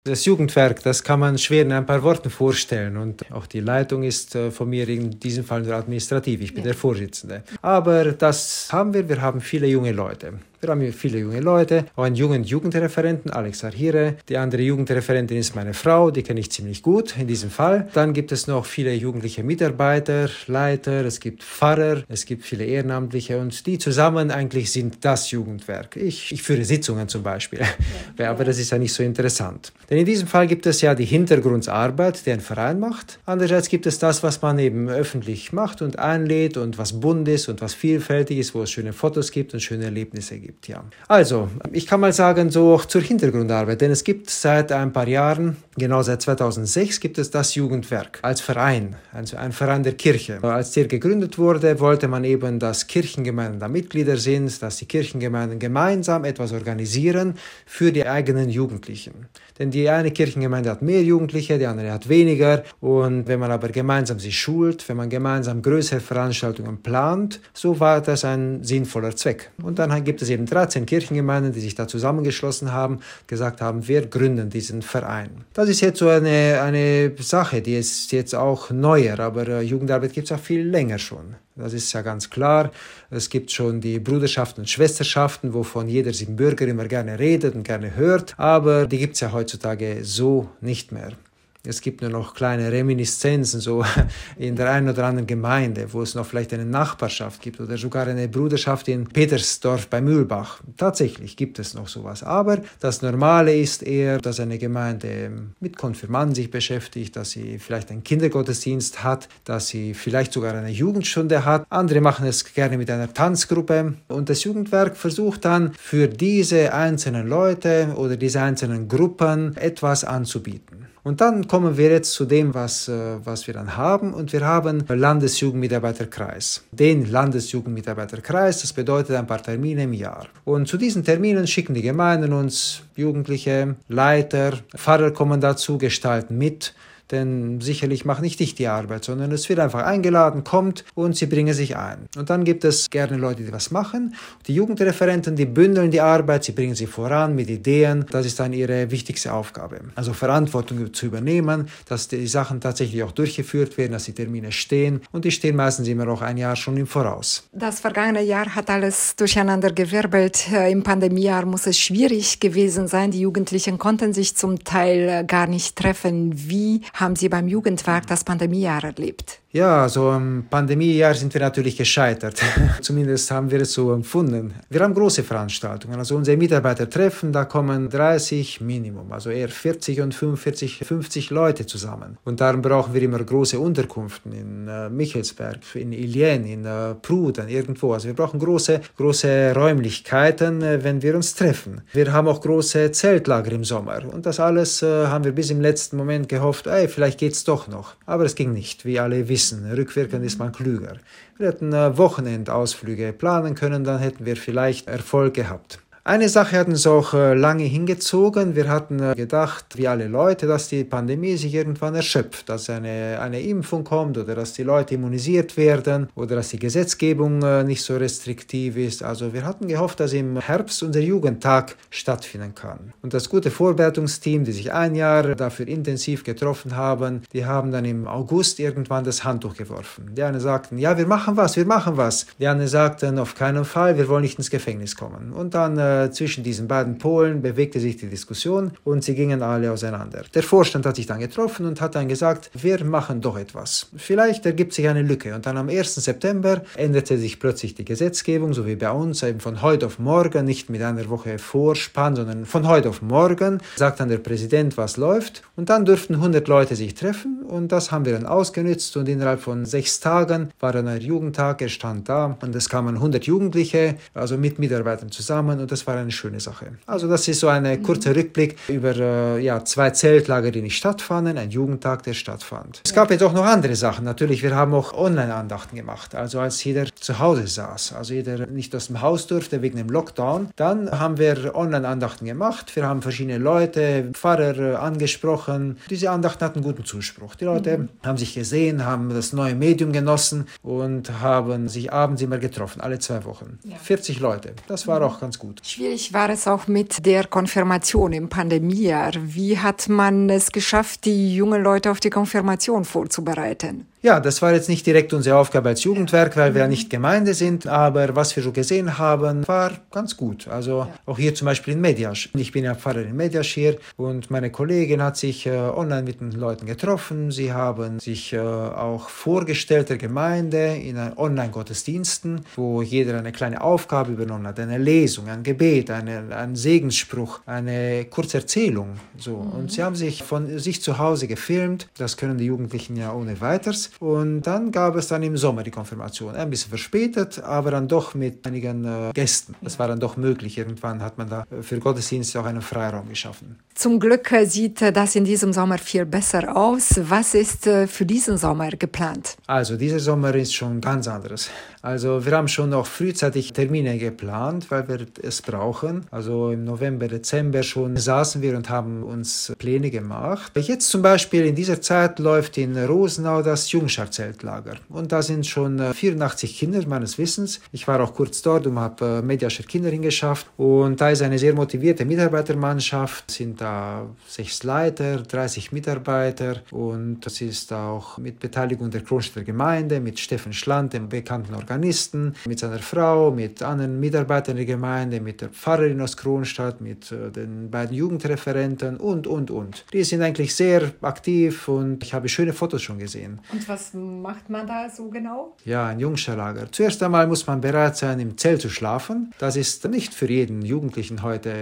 Das Jugendwerk, das kann man schwer in ein paar Worten vorstellen und auch die Leitung ist von mir in diesem Fall nur administrativ, ich bin der Vorsitzende. Aber das haben wir haben viele junge Leute. Wir haben hier viele junge Leute, auch einen jungen Jugendreferenten, Alex Arhire. Die andere Jugendreferentin ist meine Frau, die kenne ich ziemlich gut in diesem Fall. Dann gibt es noch viele jugendliche Mitarbeiter, Leiter, es gibt Pfarrer, es gibt viele Ehrenamtliche und die zusammen eigentlich sind das Jugendwerk. Ich führe Sitzungen zum Beispiel, aber das ist ja nicht so interessant. Denn in diesem Fall gibt es ja die Hintergrundarbeit, die ein Verein macht. Andererseits gibt es das, was man eben öffentlich macht und einlädt und was bunt ist und was vielfältig ist, wo es schöne Fotos gibt und schöne Erlebnisse gibt. Ja. Also, ich kann mal sagen, so zur Hintergrundarbeit, denn es gibt seit ein paar Jahren, genau seit 2006, gibt es das Jugendwerk als Verein, also ein Verein der Kirche. Als der gegründet wurde, wollte man eben, dass Kirchengemeinden da Mitglieder sind, dass die Kirchengemeinden gemeinsam etwas organisieren für die eigenen Jugendlichen. Denn die eine Kirchengemeinde hat mehr Jugendliche, die andere hat weniger. Und wenn man aber gemeinsam sie schult, wenn man gemeinsam größere Veranstaltungen plant, so war das ein sinnvoller Zweck. Und dann gibt es eben 13 Kirchengemeinden, die sich da zusammengeschlossen haben, gesagt haben, wir gründen diesen Verein. Das ist jetzt so eine Sache, die ist jetzt auch neuer, aber Jugendarbeit gibt es auch viel länger schon. Das ist ja ganz klar. Es gibt schon die Bruderschaften und Schwesterschaften, wovon jeder Siebenbürger immer gerne redet und gerne hört, aber die gibt es ja heutzutage so nicht mehr. Es gibt nur noch kleine Reminiszenzen so in der einen oder anderen Gemeinde, wo es noch vielleicht eine Nachbarschaft gibt oder sogar eine Bruderschaft in Petersdorf bei Mühlbach. Tatsächlich gibt es noch sowas. Aber das Normale ist eher, dass eine Gemeinde mit Konfirmanden sich beschäftigt, dass sie vielleicht einen Kindergottesdienst hat, dass sie vielleicht sogar eine Jugendstunde hat. Andere machen es gerne mit einer Tanzgruppe. Und das Jugendwerk versucht dann für diese einzelnen Leute oder diese einzelnen Gruppen etwas anzubieten. Und dann kommen wir jetzt zu dem, was wir dann haben. Und wir haben Landesjugendmitarbeiterkreis. Den Landesjugendmitarbeiterkreis, das bedeutet ein paar Termine im Jahr. Und zu diesen Terminen schicken die Gemeinden uns Jugendliche, Leiter, Pfarrer kommen dazu, gestalten mit. Denn sicherlich macht nicht ich die Arbeit, sondern es wird einfach eingeladen, kommt und sie bringen sich ein. Und dann gibt es gerne Leute, die was machen. Die Jugendreferenten, die bündeln die Arbeit, sie bringen sie voran mit Ideen. Das ist dann ihre wichtigste Aufgabe. Also Verantwortung zu übernehmen, dass die Sachen tatsächlich auch durchgeführt werden, dass die Termine stehen. Und die stehen meistens immer auch ein Jahr schon im Voraus. Das vergangene Jahr hat alles durcheinandergewirbelt. Im Pandemiejahr muss es schwierig gewesen sein. Die Jugendlichen konnten sich zum Teil gar nicht treffen. Wie haben Sie beim Jugendwerk das Pandemiejahr erlebt? Ja, so im Pandemiejahr sind wir natürlich gescheitert. Zumindest haben wir es so empfunden. Wir haben große Veranstaltungen. Also unsere Mitarbeitertreffen, da kommen 30 Minimum, also eher 40 und 45, 50 Leute zusammen. Und darum brauchen wir immer große Unterkünfte in Michelsberg, in Ilien, in Pruden, irgendwo. Also wir brauchen große Räumlichkeiten, wenn wir uns treffen. Wir haben auch große Zeltlager im Sommer. Und das alles haben wir bis im letzten Moment gehofft, vielleicht geht's doch noch. Aber es ging nicht, wie alle wissen. Rückwirkend ist man klüger. Wir hätten Wochenendausflüge planen können, dann hätten wir vielleicht Erfolg gehabt. Eine Sache hat uns auch lange hingezogen. Wir hatten gedacht, wie alle Leute, dass die Pandemie sich irgendwann erschöpft, dass eine Impfung kommt oder dass die Leute immunisiert werden oder dass die Gesetzgebung nicht so restriktiv ist. Also wir hatten gehofft, dass im Herbst unser Jugendtag stattfinden kann. Und das gute Vorbereitungsteam, die sich ein Jahr dafür intensiv getroffen haben, die haben dann im August irgendwann das Handtuch geworfen. Die einen sagten, ja, wir machen was. Die anderen sagten, auf keinen Fall, wir wollen nicht ins Gefängnis kommen. Und dann zwischen diesen beiden Polen bewegte sich die Diskussion und sie gingen alle auseinander. Der Vorstand hat sich dann getroffen und hat dann gesagt, wir machen doch etwas. Vielleicht ergibt sich eine Lücke. Und dann am 1. September änderte sich plötzlich die Gesetzgebung, so wie bei uns, eben von heute auf morgen, nicht mit einer Woche Vorspann, sondern von heute auf morgen, sagt dann der Präsident, was läuft. Und dann durften 100 Leute sich treffen und das haben wir dann ausgenutzt und innerhalb von 6 Tagen war dann ein Jugendtag, er stand da und es kamen 100 Jugendliche, also mit Mitarbeitern zusammen und das war eine schöne Sache. Also das ist so ein kurzer Rückblick über 2 Zeltlager, die nicht stattfanden, ein Jugendtag, der stattfand. Es gab jetzt auch noch andere Sachen. Natürlich, wir haben auch Online-Andachten gemacht. Also als jeder zu Hause saß, also jeder nicht aus dem Haus durfte wegen dem Lockdown, dann haben wir Online-Andachten gemacht. Wir haben verschiedene Leute, Pfarrer angesprochen. Diese Andachten hatten guten Zuspruch. Die Leute haben sich gesehen, haben das neue Medium genossen und haben sich abends immer getroffen, alle 2 Wochen. 40 Leute. Das war auch ganz gut. Schwierig war es auch mit der Konfirmation im Pandemiejahr. Wie hat man es geschafft, die jungen Leute auf die Konfirmation vorzubereiten? Ja, das war jetzt nicht direkt unsere Aufgabe als Jugendwerk, weil wir ja nicht Gemeinde sind, aber was wir so gesehen haben, war ganz gut. Also auch hier zum Beispiel in Mediasch. Ich bin ja Pfarrer in Mediasch hier und meine Kollegin hat sich online mit den Leuten getroffen. Sie haben sich auch vorgestellt der Gemeinde in Online-Gottesdiensten, wo jeder eine kleine Aufgabe übernommen hat, eine Lesung, ein Gebet, ein Segensspruch, eine kurze Erzählung. So. Und sie haben sich von sich zu Hause gefilmt. Das können die Jugendlichen ja ohne weiteres. Und dann gab es dann im Sommer die Konfirmation. Ein bisschen verspätet, aber dann doch mit einigen Gästen. Das war dann doch möglich. Irgendwann hat man da für Gottesdienste auch einen Freiraum geschaffen. Zum Glück sieht das in diesem Sommer viel besser aus. Was ist für diesen Sommer geplant? Also dieser Sommer ist schon ganz anderes. Also wir haben schon noch frühzeitig Termine geplant, weil wir es brauchen. Also im November, Dezember schon saßen wir und haben uns Pläne gemacht. Jetzt zum Beispiel in dieser Zeit läuft in Rosenau das Jungschar-Zeltlager. Und da sind schon 84 Kinder meines Wissens. Ich war auch kurz dort und habe Mediascher Kinder hingeschafft. Und da ist eine sehr motivierte Mitarbeitermannschaft. Es sind da 6 Leiter, 30 Mitarbeiter. Und das ist auch mit Beteiligung der Kronstadter Gemeinde, mit Steffen Schland, dem bekannten Organisten, mit seiner Frau, mit anderen Mitarbeitern der Gemeinde, mit der Pfarrerin aus Kronstadt, mit den beiden Jugendreferenten und. Die sind eigentlich sehr aktiv und ich habe schöne Fotos schon gesehen. Und was macht man da so genau? Ja, ein Jungscharlager. Zuerst einmal muss man bereit sein, im Zelt zu schlafen. Das ist nicht für jeden Jugendlichen heute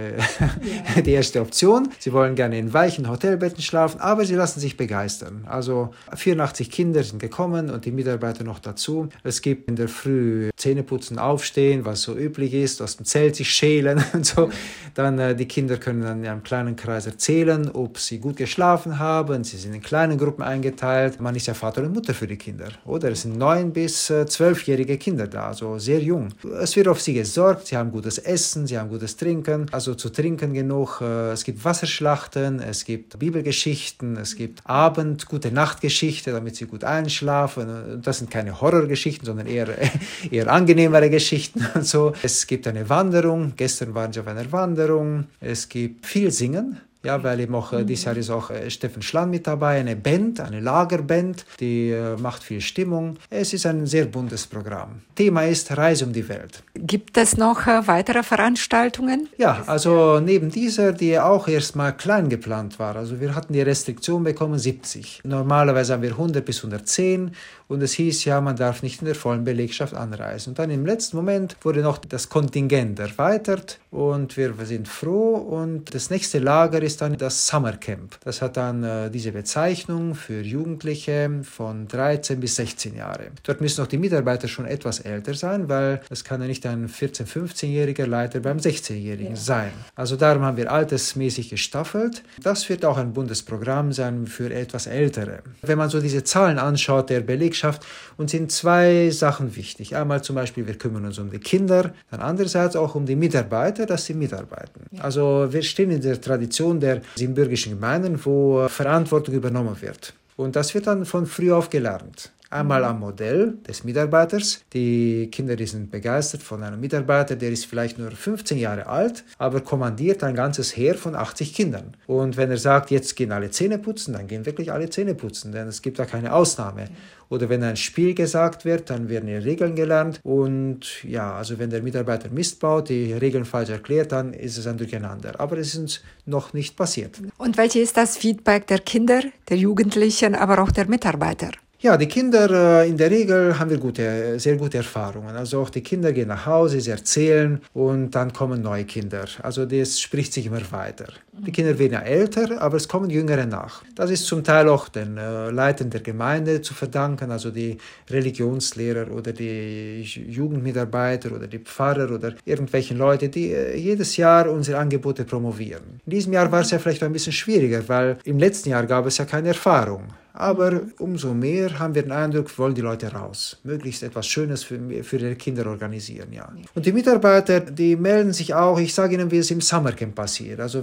die erste Option. Sie wollen gerne in weichen Hotelbetten schlafen, aber sie lassen sich begeistern. Also 84 Kinder sind gekommen und die Mitarbeiter noch dazu. Es gibt in der Früh Zähneputzen, aufstehen, was so üblich ist, aus dem Zelt sich schälen und so. Dann die Kinder können dann in einem kleinen Kreis erzählen, ob sie gut geschlafen haben. Sie sind in kleinen Gruppen eingeteilt. Man ist ja Vater und Mutter für die Kinder, oder? Es sind 9- bis 12-jährige Kinder da, also sehr jung. Es wird auf sie gesorgt, sie haben gutes Essen, sie haben gutes Trinken, also zu trinken genug. Es gibt Wasserschlachten, es gibt Bibelgeschichten, es gibt Gute-Nacht-Geschichte, damit sie gut einschlafen. Das sind keine Horrorgeschichten, sondern eher angenehmere Geschichten und so. Es gibt eine Wanderung, gestern waren sie auf einer Wanderung. Es gibt viel Singen. Ja, weil eben auch dieses Jahr ist auch Steffen Schland mit dabei, eine Band, eine Lagerband, die macht viel Stimmung. Es ist ein sehr buntes Programm. Thema ist Reise um die Welt. Gibt es noch weitere Veranstaltungen? Ja, also neben dieser, die auch erstmal klein geplant war. Also wir hatten die Restriktion bekommen, 70. Normalerweise haben wir 100 bis 110 und es hieß ja, man darf nicht in der vollen Belegschaft anreisen. Und dann im letzten Moment wurde noch das Kontingent erweitert und wir sind froh. Und das nächste Lager ist dann das Summer Camp. Das hat dann diese Bezeichnung für Jugendliche von 13 bis 16 Jahre. Dort müssen auch die Mitarbeiter schon etwas älter sein, weil es kann ja nicht ein 14-, 15-jähriger Leiter beim 16-Jährigen sein. Also darum haben wir altersmäßig gestaffelt. Das wird auch ein buntes Programm sein für etwas Ältere. Wenn man so diese Zahlen anschaut der Belegschaft, uns sind 2 Sachen wichtig. Einmal zum Beispiel, wir kümmern uns um die Kinder, dann andererseits auch um die Mitarbeiter, dass sie mitarbeiten. Also wir stehen in der Tradition der siebenbürgischen Gemeinden, wo Verantwortung übernommen wird. Und das wird dann von früh auf gelernt. Einmal am Modell des Mitarbeiters. Die Kinder, die sind begeistert von einem Mitarbeiter, der ist vielleicht nur 15 Jahre alt, aber kommandiert ein ganzes Heer von 80 Kindern. Und wenn er sagt, jetzt gehen alle Zähne putzen, dann gehen wirklich alle Zähne putzen, denn es gibt da keine Ausnahme. Oder wenn ein Spiel gesagt wird, dann werden die Regeln gelernt. Und ja, also wenn der Mitarbeiter Mist baut, die Regeln falsch erklärt, dann ist es ein Durcheinander. Aber es ist uns noch nicht passiert. Und welches ist das Feedback der Kinder, der Jugendlichen, aber auch der Mitarbeiter? Ja, die Kinder, in der Regel haben wir sehr gute Erfahrungen. Also auch die Kinder gehen nach Hause, sie erzählen und dann kommen neue Kinder. Also das spricht sich immer weiter. Die Kinder werden ja älter, aber es kommen Jüngere nach. Das ist zum Teil auch den Leitern der Gemeinde zu verdanken, also die Religionslehrer oder die Jugendmitarbeiter oder die Pfarrer oder irgendwelche Leute, die jedes Jahr unsere Angebote promovieren. In diesem Jahr war es ja vielleicht ein bisschen schwieriger, weil im letzten Jahr gab es ja keine Erfahrung. Aber umso mehr haben wir den Eindruck, wollen die Leute raus. Möglichst etwas Schönes für ihre Kinder organisieren, ja. Und die Mitarbeiter, die melden sich auch, ich sage Ihnen, wie es im Summercamp passiert. Also wenn man dann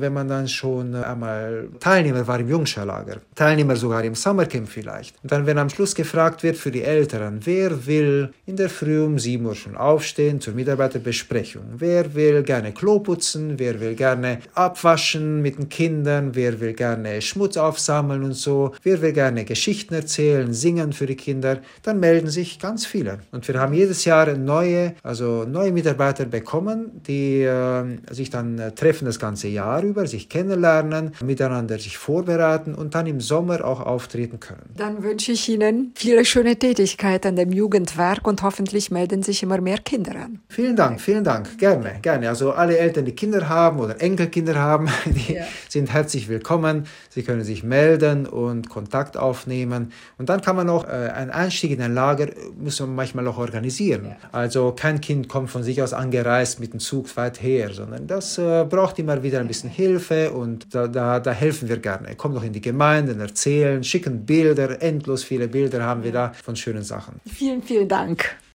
dann schon einmal Teilnehmer war im Jungscharlager, Teilnehmer sogar im Sommercamp vielleicht. Und dann, wenn am Schluss gefragt wird für die Eltern, wer will in der Früh um 7 Uhr schon aufstehen zur Mitarbeiterbesprechung, wer will gerne Klo putzen, wer will gerne abwaschen mit den Kindern, wer will gerne Schmutz aufsammeln und so, wer will gerne Geschichten erzählen, singen für die Kinder, dann melden sich ganz viele. Und wir haben jedes Jahr neue Mitarbeiter bekommen, die sich dann treffen das ganze Jahr über, sich kennenlernen, miteinander sich vorbereiten und dann im Sommer auch auftreten können. Dann wünsche ich Ihnen viele schöne Tätigkeit an dem Jugendwerk und hoffentlich melden sich immer mehr Kinder an. Vielen Dank, gerne. Also alle Eltern, die Kinder haben oder Enkelkinder haben, die sind herzlich willkommen. Sie können sich melden und Kontakt aufnehmen. Und dann kann man auch einen Einstieg in ein Lager, muss man manchmal auch organisieren. Ja. Also kein Kind kommt von sich aus angereist mit dem Zug weit her, sondern das braucht immer wieder ein bisschen Hilfe und da helfen wir gerne. Kommt noch in die Gemeinden, erzählen, schicken Bilder, endlos viele Bilder haben wir da von schönen Sachen. Vielen, vielen Dank.